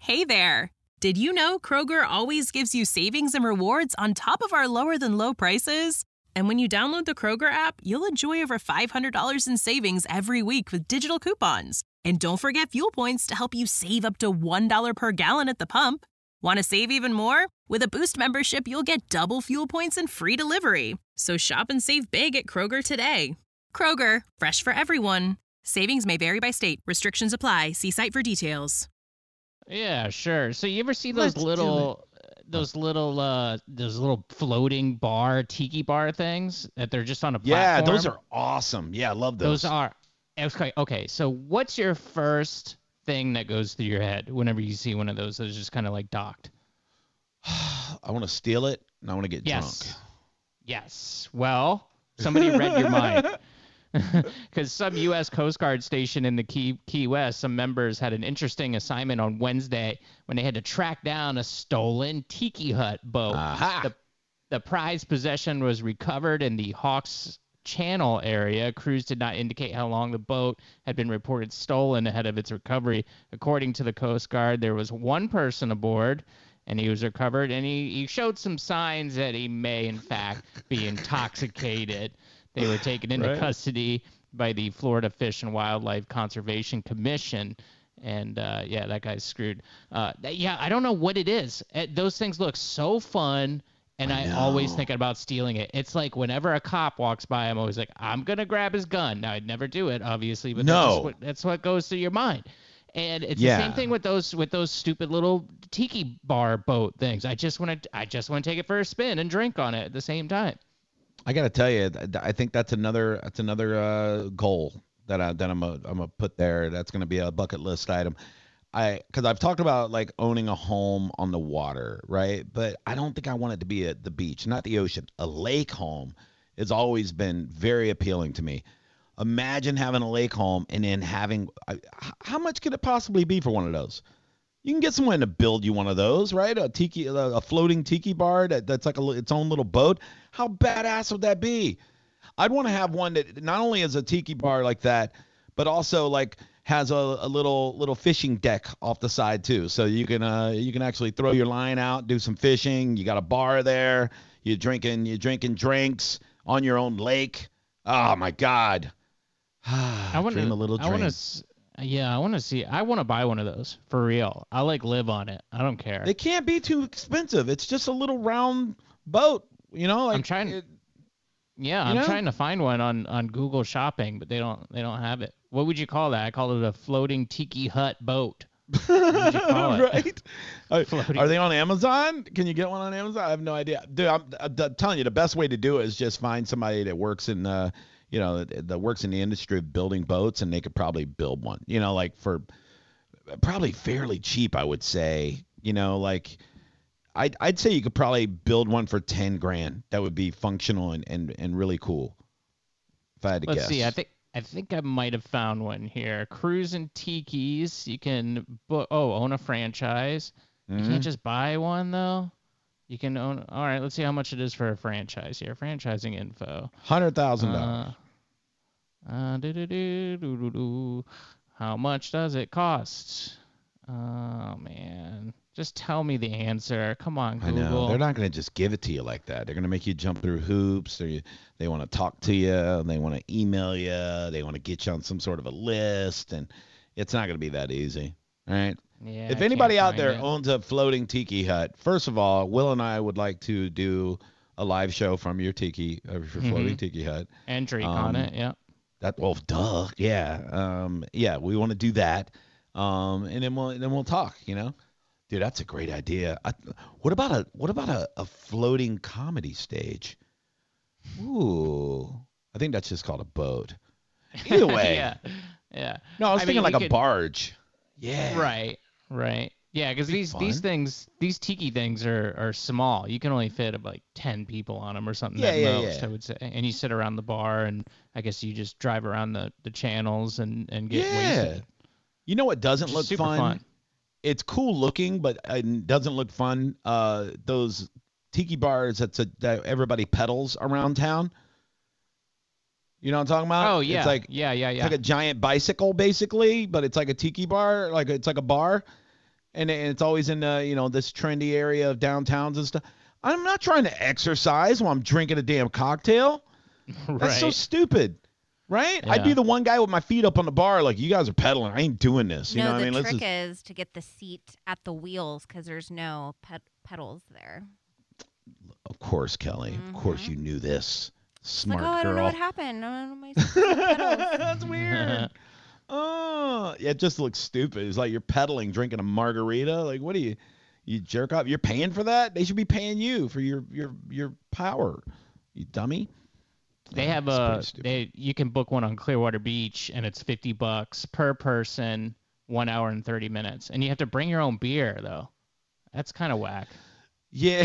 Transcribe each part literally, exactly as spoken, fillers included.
Hey there! Did you know Kroger always gives you savings and rewards on top of our lower-than-low prices? And when you download the Kroger app, you'll enjoy over five hundred dollars in savings every week with digital coupons. And don't forget fuel points to help you save up to one dollar per gallon at the pump. Want to save even more? With a Boost membership, you'll get double fuel points and free delivery. So shop and save big at Kroger today. Kroger, fresh for everyone. Savings may vary by state. Restrictions apply. See site for details. Yeah, sure. So you ever see those Let's little, those little, uh, those little floating bar, tiki bar things that they're just on a Yeah, platform? those are awesome. Yeah, I love those. Those are. Okay, okay. So what's your first thing that goes through your head whenever you see one of those that's just kind of like docked? I want to steal it, and I want to get Yes. drunk. Yes. Well, somebody read your mind. Because some U S Coast Guard station in the Key, Key West, some members had an interesting assignment on Wednesday when they had to track down a stolen tiki hut boat. Aha. The, the prized possession was recovered in the Hawks Channel area. Crews did not indicate how long the boat had been reported stolen ahead of its recovery. According to the Coast Guard, there was one person aboard, and he was recovered, and he, he showed some signs that he may, in fact, be intoxicated. They were taken into Right. custody by the Florida Fish and Wildlife Conservation Commission. And, uh, yeah, that guy's screwed. Uh, th- yeah, I don't know what it is. Uh, those things look so fun, and I I, always know. think about stealing it. It's like whenever a cop walks by, I'm always like, I'm going to grab his gun. Now, I'd never do it, obviously, but that's, No. just what, that's what goes through your mind. And it's Yeah. the same thing with those with those stupid little tiki bar boat things. I just want to I just want to take it for a spin and drink on it at the same time. I gotta tell you, th- I think that's another that's another uh, goal that I that I'm a, I'm gonna put there. That's gonna be a bucket list item. I because I've talked about like owning a home on the water, right? But I don't think I want it to be at the beach, not the ocean. A lake home has always been very appealing to me. Imagine having a lake home and then having I, h- how much could it possibly be for one of those? You can get someone to build you one of those, right? A tiki, a a floating tiki bar that, that's like a, li- its own little boat. How badass would that be? I'd want to have one that not only is a tiki bar like that, but also like has a, a little little fishing deck off the side too, so you can uh you can actually throw your line out, do some fishing. You got a bar there. You're drinking you're drinking drinks on your own lake. Oh my God. I want Dream to a little I want dream. to yeah, I want to see I want to buy one of those for real. I like live on it. I don't care. They can't be too expensive. It's just a little round boat, you know. Like I'm trying it- Yeah, you I'm know? trying to find one on, on Google Shopping, but they don't they don't have it. What would you call that? I call it a floating tiki hut boat. What would you call it? right? Are, Floating. are they on Amazon? Can you get one on Amazon? I have no idea. Dude, I'm, I'm telling you, the best way to do it is just find somebody that works in, uh, you know, that, that works in the industry of building boats, and they could probably build one. You know, like for probably fairly cheap, I would say. You know, like I'd I'd say you could probably build one for ten grand. That would be functional and and, and really cool. If I had to Let's guess. see. I think I think I might have found one here. Cruise and Tiki's. You can book. Oh, own a franchise. You Mhm. can't just buy one though. You can own. All right. Let's see how much it is for a franchise here. Franchising info. Hundred thousand dollars. Uh, uh, do do do do do do. How much does it cost? Oh man. Just tell me the answer. Come on, I Google. know. They're not going to just give it to you like that. They're going to make you jump through hoops. Or you, they want to talk to you. They want to email you. They want to get you on some sort of a list. And it's not going to be that easy. All right. Yeah, If I anybody can't out find there it. owns a floating tiki hut, first of all, Will and I would like to do a live show from your tiki, uh, your floating Mhm. tiki hut. and drink on um, it, yeah. That well, duh, yeah, um, yeah. We want to do that, um, and then we'll and then we'll talk. You know, dude, that's a great idea. I, what about a what about a, a floating comedy stage? Ooh, I think that's just called a boat. Either way, yeah, yeah. no, I was I thinking mean, like we a could- barge. Yeah, Right, right. Yeah, because these these fun. things, these tiki things are, are small. You can only fit about like ten people on them or something Yeah, at yeah, most, yeah. I would say. And you sit around the bar, and I guess you just drive around the, the channels and, and get Yeah. wasted. You know what doesn't Which is look super fun? fun. It's cool looking, but it doesn't look fun. Uh, those tiki bars that's a, that everybody pedals around town. You know what I'm talking about? Oh, yeah. It's like yeah, yeah, it's yeah. like a giant bicycle basically, but it's like a tiki bar, like it's like a bar, and, and it's always in the, you know, this trendy area of downtowns and stuff. I'm not trying to exercise while I'm drinking a damn cocktail. Right. That's so stupid. Right? Yeah. I'd be the one guy with my feet up on the bar like, you guys are pedaling. I ain't doing this. You no, know what the I mean? trick Let's just... is to get the seat at the wheels because there's no ped- pedals there. Of course, Kelly. Mm-hmm. Of course you knew this. Smart like, oh, I girl. don't know what happened. No, no, my pedals. That's weird. Oh, yeah, it just looks stupid. It's like you're pedaling, drinking a margarita. Like, what do you, you jerk off? You're paying for that? They should be paying you for your your your power. You dummy. They have a they you can book one on Clearwater Beach and it's fifty bucks per person, one hour and thirty minutes, and you have to bring your own beer though. That's kind of whack. Yeah,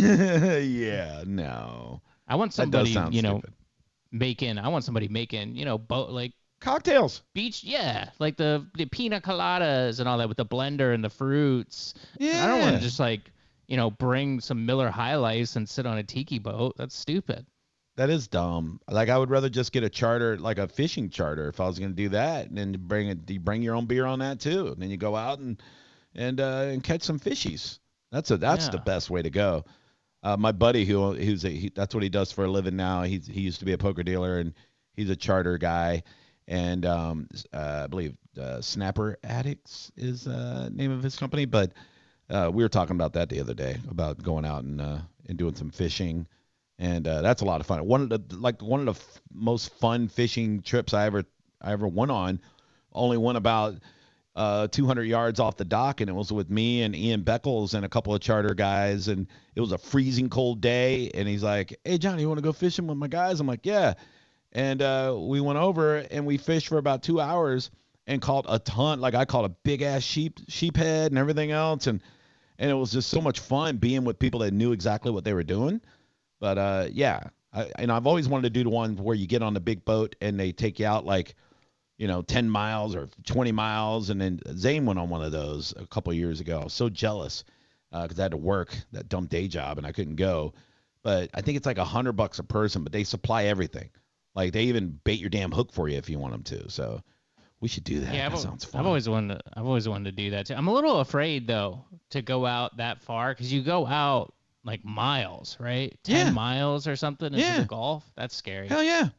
yeah, no. I want somebody you know stupid. making. I want somebody making you know boat like cocktails. Beach, yeah, like the the pina coladas and all that with the blender and the fruits. Yeah. I don't want to just like you know bring some Miller High Life and sit on a tiki boat. That's stupid. That is dumb. Like I would rather just get a charter, like a fishing charter, if I was going to do that, and then bring it. You bring your own beer on that too, and then you go out and and uh, and catch some fishies. That's a that's yeah. the best way to go. Uh, my buddy, who who's a, he, that's what he does for a living now. He's he used to be a poker dealer, and he's a charter guy, and um, uh, I believe uh, Snapper Addicts is the uh, name of his company. But uh, we were talking about that the other day about going out and uh, and doing some fishing. And uh, that's a lot of fun. One of the like one of the f- most fun fishing trips I ever I ever went on. Only went about uh, two hundred yards off the dock, and it was with me and Ian Beckles and a couple of charter guys. And it was a freezing cold day. And he's like, "Hey, Johnny, you want to go fishing with my guys?" I'm like, "Yeah." And uh, we went over and we fished for about two hours and caught a ton. Like I caught a big ass sheep sheephead and everything else. And and it was just so much fun being with people that knew exactly what they were doing. But, uh, yeah, I, and I've always wanted to do the one where you get on the big boat and they take you out like, you know, ten miles or twenty miles. And then Zane went on one of those a couple of years ago. I was so jealous because uh, I had to work that dumb day job and I couldn't go. But I think it's like a hundred bucks a person, but they supply everything. Like they even bait your damn hook for you if you want them to. So we should do that. Yeah, that I've, sounds fun. I've always wanted to, I've always wanted to do that too. I'm a little afraid though to go out that far because you go out like miles, right? Ten yeah. miles or something into yeah. the Gulf. That's scary. Hell yeah.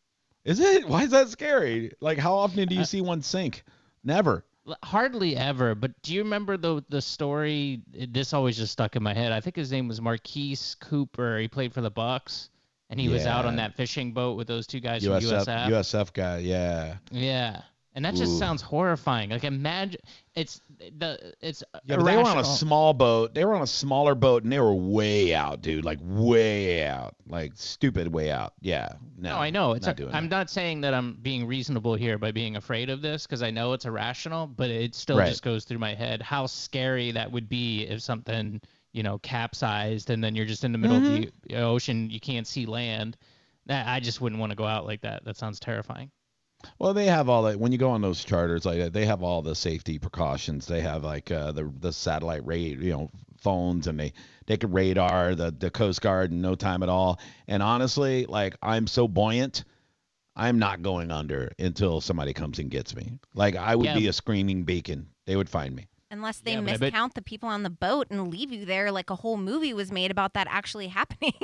Is it? Why is that scary? Like, how often do you uh, see one sink? Never. Hardly ever. But do you remember the the story? This always just stuck in my head. I think his name was Marquise Cooper. He played for the Bucks, and he yeah. was out on that fishing boat with those two guys U S F, from U S F. U S F guy, yeah. Yeah. And that just Ooh. sounds horrifying. Like imagine it's the it's yeah, but they were on a small boat. They were on a smaller boat and they were way out, dude. Like way out. Like stupid way out. Yeah. No. No, I know. It's not a, doing I'm that. not saying that I'm being reasonable here by being afraid of this because I know it's irrational, but it still right. just goes through my head how scary that would be if something, you know, capsized and then you're just in the middle mm-hmm. of the ocean, you can't see land. That I just wouldn't want to go out like that. That sounds terrifying. Well, they have all that when you go on those charters like that. They have all the safety precautions. They have like uh, the the satellite rate, you know, phones, and they they can radar the the Coast Guard in no time at all. And honestly, like I'm so buoyant, I'm not going under until somebody comes and gets me. Like I would yeah. be a screaming beacon. They would find me. Unless they yeah, miscount the people on the boat and leave you there like a whole movie was made about that actually happening.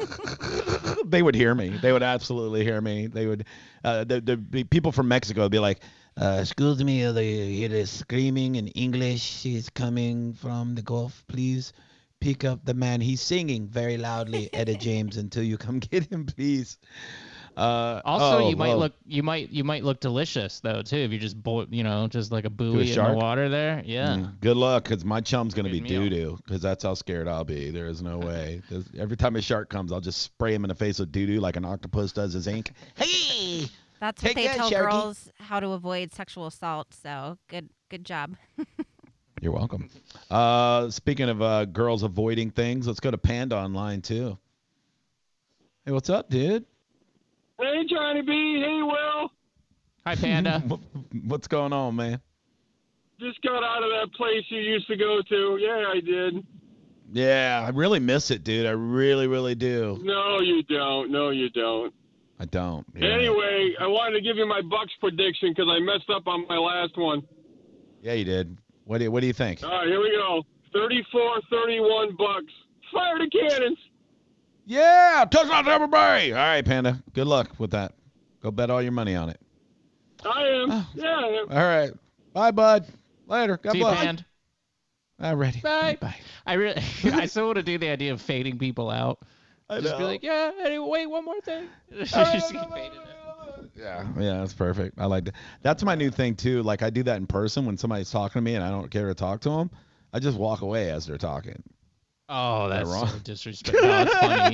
They would hear me. They would absolutely hear me. They would, uh, the, the people from Mexico would be like, uh, excuse me, uh, they, it is screaming in English. She's coming from the Gulf. Please pick up the man. He's singing very loudly, Etta James, until you come get him, please. Uh, also, oh, you might well. look you might you might look delicious though too if you just bo- you know just like a buoy in shark? the water there. Yeah. Mm, good luck, because my chum's gonna Good be meal. doo doo, because that's how scared I'll be. There is no way. There's, every time a shark comes, I'll just spray him in the face with doo doo like an octopus does his ink. Hey, That's what take they that, tell Sharky. girls how to avoid sexual assault. So good good job. You're welcome. Uh, speaking of uh, girls avoiding things, let's go to Panda online too. Hey, what's up, dude? Hey, Johnny B. Hey, Will. Hi, Panda. What's going on, man? Just got out of that place you used to go to. Yeah, I did. Yeah, I really miss it, dude. I really, really do. No, you don't. No, you don't. I don't. Yeah. Anyway, I wanted to give you my Bucks prediction because I messed up on my last one. Yeah, you did. What do you, what do you think? All right, here we go. thirty-four thirty-one bucks. Fire the cannons. Yeah, touchdown Tampa Bay. All right, Panda. Good luck with that. Go bet all your money on it. I am. Oh. Yeah, I am. All right. Bye, bud. Later. God See you, bless. Pand. All righty. Bye. Bye. I really, I still want to do the idea of fading people out. I Just be know. like, yeah, anyway, wait, one more thing. Just Oh, get no, no, no, faded no, out. no, no. Yeah, yeah, that's perfect. I like that. That's my new thing too. Like I do that in person when somebody's talking to me and I don't care to talk to them. I just walk away as they're talking. Oh, that's wrong? so disrespectful. No, it's funny.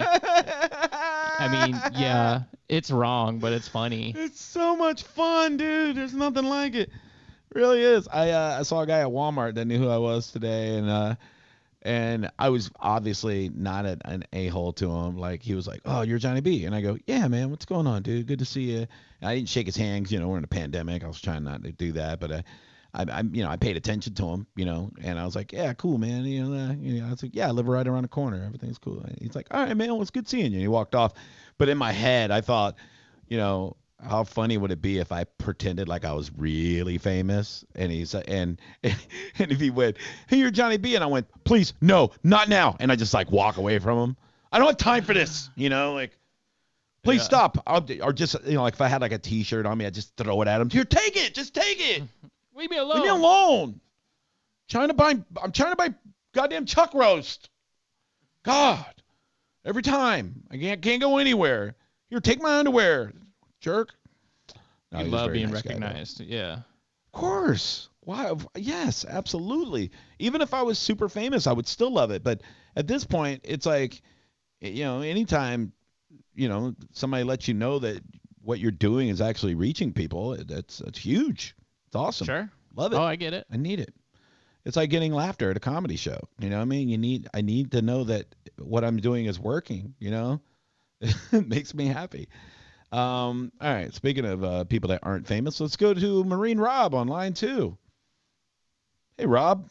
I mean, yeah, it's wrong, but it's funny. It's so much fun, dude. There's nothing like it. It really is. I uh, I saw a guy at Walmart that knew who I was today, and uh, and I was obviously not a, an a-hole to him. Like he was like, "Oh, you're Johnny B," and I go, "Yeah, man. What's going on, dude? Good to see you." And I didn't shake his hands. You know, we're in a pandemic. I was trying not to do that, but I. I, I, you know, I paid attention to him, you know, and I was like, yeah, cool, man. You know, uh, you know, I was like, yeah, I live right around the corner. Everything's cool. And he's like, all right, man, well, it's good seeing you. And he walked off. But in my head, I thought, you know, how funny would it be if I pretended like I was really famous? And he's and and if he went, hey, you're Johnny B, and I went, please, no, not now. And I just like walk away from him. I don't have time for this, you know, like. Please Yeah. stop. I'll, or just, you know, like if I had like a T-shirt on me, I'd just throw it at him. Here, take it. Just take it. Leave me alone. Leave me alone. Trying to buy, I'm trying to buy goddamn chuck roast. God, every time I can't can't go anywhere. Here, take my underwear, jerk. No, You he was a love very being nice guy, though. recognized. Yeah. Of course. Why? Yes, absolutely. Even if I was super famous, I would still love it. But at this point, it's like, you know, anytime, you know, somebody lets you know that what you're doing is actually reaching people, that's that's huge. It's awesome. Sure. Love it. Oh, I get it. I need it. It's like getting laughter at a comedy show. You know what I mean? You need I need to know that what I'm doing is working, you know? It makes me happy. Um, all right, speaking of uh, people that aren't famous, let's go to Marine Rob on line two. Hey, Rob.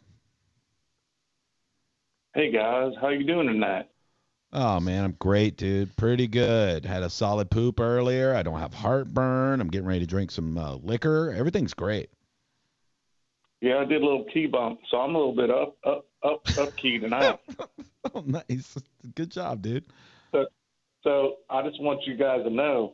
Hey guys, how you doing tonight? Oh, man, I'm great, dude. Pretty good. Had a solid poop earlier. I don't have heartburn. I'm getting ready to drink some uh, liquor. Everything's great. Yeah, I did a little key bump, so I'm a little bit up, up, up, up key tonight. Oh, nice. Good job, dude. So, so I just want you guys to know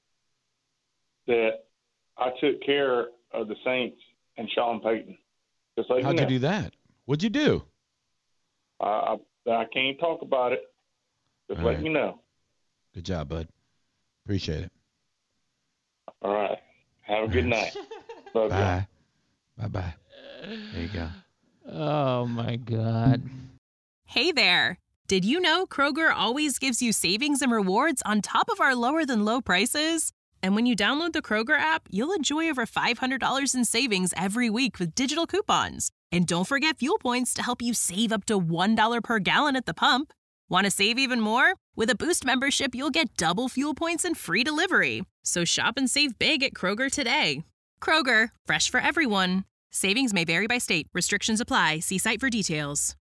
that I took care of the Saints and Sean Payton. Just like How'd you you know. do that? What'd you do? I, I I can't talk about it. Just All let right. you know. Good job, bud. Appreciate it. All right. Have a good night. Love you. Bye. Bye-bye. There you go. Oh, my God. Hey there! Did you know Kroger always gives you savings and rewards on top of our lower than low prices? And when you download the Kroger app, you'll enjoy over five hundred dollars in savings every week with digital coupons. And don't forget fuel points to help you save up to one dollar per gallon at the pump. Want to save even more? With a Boost membership, you'll get double fuel points and free delivery. So shop and save big at Kroger today. Kroger, fresh for everyone. Savings may vary by state. Restrictions apply. See site for details.